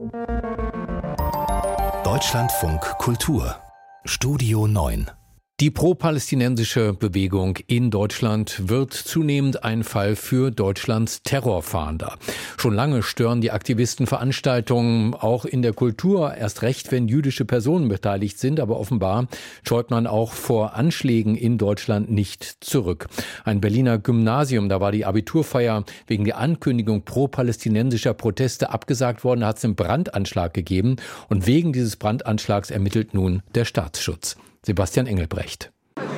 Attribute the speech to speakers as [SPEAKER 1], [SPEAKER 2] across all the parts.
[SPEAKER 1] Deutschlandfunk Kultur Studio 9.
[SPEAKER 2] Die pro-palästinensische Bewegung in Deutschland wird zunehmend ein Fall für Deutschlands Terrorfahnder. Schon lange stören die Aktivisten Veranstaltungen, auch in der Kultur, erst recht, wenn jüdische Personen beteiligt sind. Aber offenbar scheut man auch vor Anschlägen in Deutschland nicht zurück. Ein Berliner Gymnasium, da war die Abiturfeier wegen der Ankündigung pro-palästinensischer Proteste abgesagt worden, da hat es einen Brandanschlag gegeben. Und wegen dieses Brandanschlags ermittelt nun der Staatsschutz. Sebastian Engelbrecht.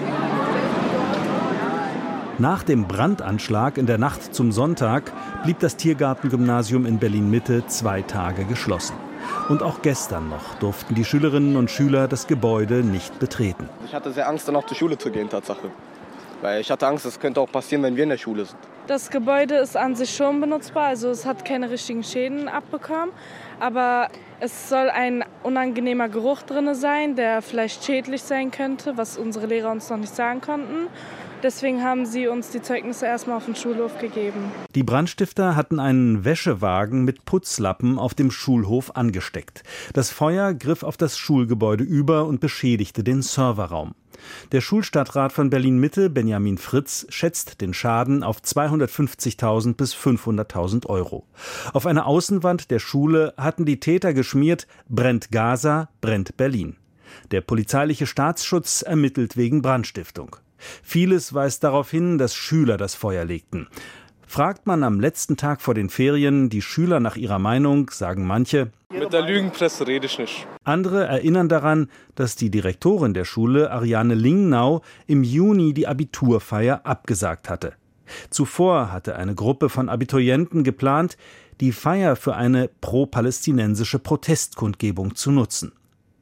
[SPEAKER 3] Nach dem Brandanschlag in der Nacht zum Sonntag blieb das Tiergarten-Gymnasium in Berlin-Mitte 2 Tage geschlossen. Und auch gestern noch durften die Schülerinnen und Schüler das Gebäude nicht betreten.
[SPEAKER 4] Ich hatte sehr Angst, dann auch zur Schule zu gehen, Tatsache. Weil ich hatte Angst, das könnte auch passieren, wenn wir in der Schule sind.
[SPEAKER 5] Das Gebäude ist an sich schon benutzbar, also es hat keine richtigen Schäden abbekommen. Aber es soll ein unangenehmer Geruch drin sein, der vielleicht schädlich sein könnte, was unsere Lehrer uns noch nicht sagen konnten. Deswegen haben sie uns die Zeugnisse erstmal auf den Schulhof gegeben.
[SPEAKER 3] Die Brandstifter hatten einen Wäschewagen mit Putzlappen auf dem Schulhof angesteckt. Das Feuer griff auf das Schulgebäude über und beschädigte den Serverraum. Der Schulstadtrat von Berlin-Mitte, Benjamin Fritz, schätzt den Schaden auf 250.000 bis 500.000 Euro. Auf einer Außenwand der Schule hatten die Täter geschmiert: Brennt Gaza, brennt Berlin. Der polizeiliche Staatsschutz ermittelt wegen Brandstiftung. Vieles weist darauf hin, dass Schüler das Feuer legten. Fragt man am letzten Tag vor den Ferien die Schüler nach ihrer Meinung, sagen manche:
[SPEAKER 4] Mit der Lügenpresse rede ich nicht.
[SPEAKER 3] Andere erinnern daran, dass die Direktorin der Schule, Ariane Lingnau, im Juni die Abiturfeier abgesagt hatte. Zuvor hatte eine Gruppe von Abiturienten geplant, die Feier für eine pro-palästinensische Protestkundgebung zu nutzen.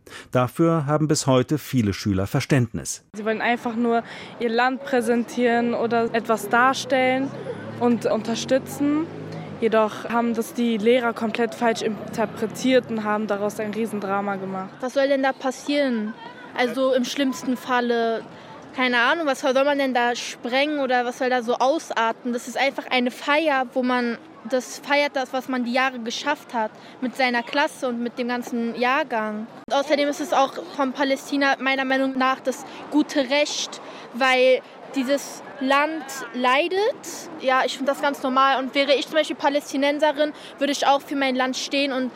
[SPEAKER 3] Dafür haben bis heute viele Schüler Verständnis.
[SPEAKER 5] Sie wollen einfach nur ihr Land präsentieren oder etwas darstellen und unterstützen. Jedoch haben das die Lehrer komplett falsch interpretiert und haben daraus ein Riesendrama gemacht.
[SPEAKER 6] Was soll denn da passieren? Also im schlimmsten Falle, keine Ahnung, was soll man denn da sprengen oder was soll da so ausarten? Das ist einfach eine Feier, wo man das feiert, was man die Jahre geschafft hat mit seiner Klasse und mit dem ganzen Jahrgang. Und außerdem ist es auch von Palästina meiner Meinung nach das gute Recht, weil dieses Land leidet. Ja, ich finde das ganz normal. Und wäre ich zum Beispiel Palästinenserin, würde ich auch für mein Land stehen und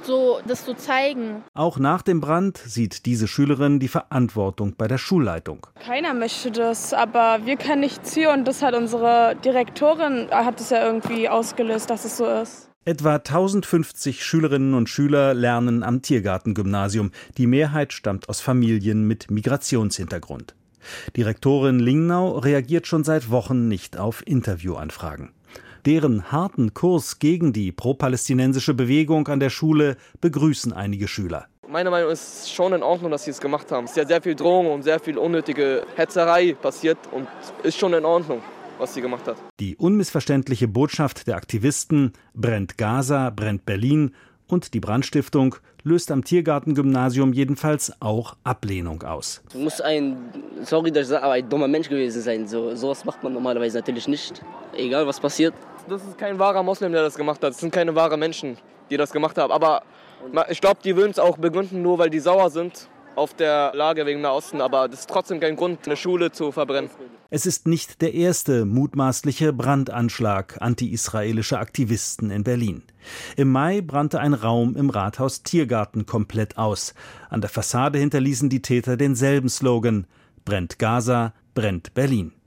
[SPEAKER 6] das so zeigen.
[SPEAKER 3] Auch nach dem Brand sieht diese Schülerin die Verantwortung bei der Schulleitung.
[SPEAKER 5] Keiner möchte das, aber wir können nichts für und das hat unsere Direktorin, hat es ja irgendwie ausgelöst, dass es so ist.
[SPEAKER 3] Etwa 1050 Schülerinnen und Schüler lernen am Tiergarten-Gymnasium. Die Mehrheit stammt aus Familien mit Migrationshintergrund. Direktorin Lingnau reagiert schon seit Wochen nicht auf Interviewanfragen. Deren harten Kurs gegen die pro-palästinensische Bewegung an der Schule begrüßen einige Schüler.
[SPEAKER 4] Meine Meinung ist schon in Ordnung, dass sie es gemacht haben. Es ist ja sehr viel Drohung und sehr viel unnötige Hetzerei passiert und ist schon in Ordnung, was sie gemacht hat.
[SPEAKER 3] Die unmissverständliche Botschaft der Aktivisten: Brennt Gaza, brennt Berlin, und die Brandstiftung löst am Tiergarten-Gymnasium jedenfalls auch Ablehnung aus.
[SPEAKER 7] Du musst ein dummer Mensch gewesen sein. Sowas macht man normalerweise natürlich nicht, egal was passiert.
[SPEAKER 4] Das ist kein wahrer Moslem, der das gemacht hat. Das sind keine wahren Menschen, die das gemacht haben. Aber ich glaube, die würden es auch begründen, nur weil die sauer sind auf der Lage wegen Nahosten. Aber das ist trotzdem kein Grund, eine Schule zu verbrennen.
[SPEAKER 3] Es ist nicht der erste mutmaßliche Brandanschlag anti-israelischer Aktivisten in Berlin. Im Mai brannte ein Raum im Rathaus Tiergarten komplett aus. An der Fassade hinterließen die Täter denselben Slogan: Brennt Gaza, brennt Berlin.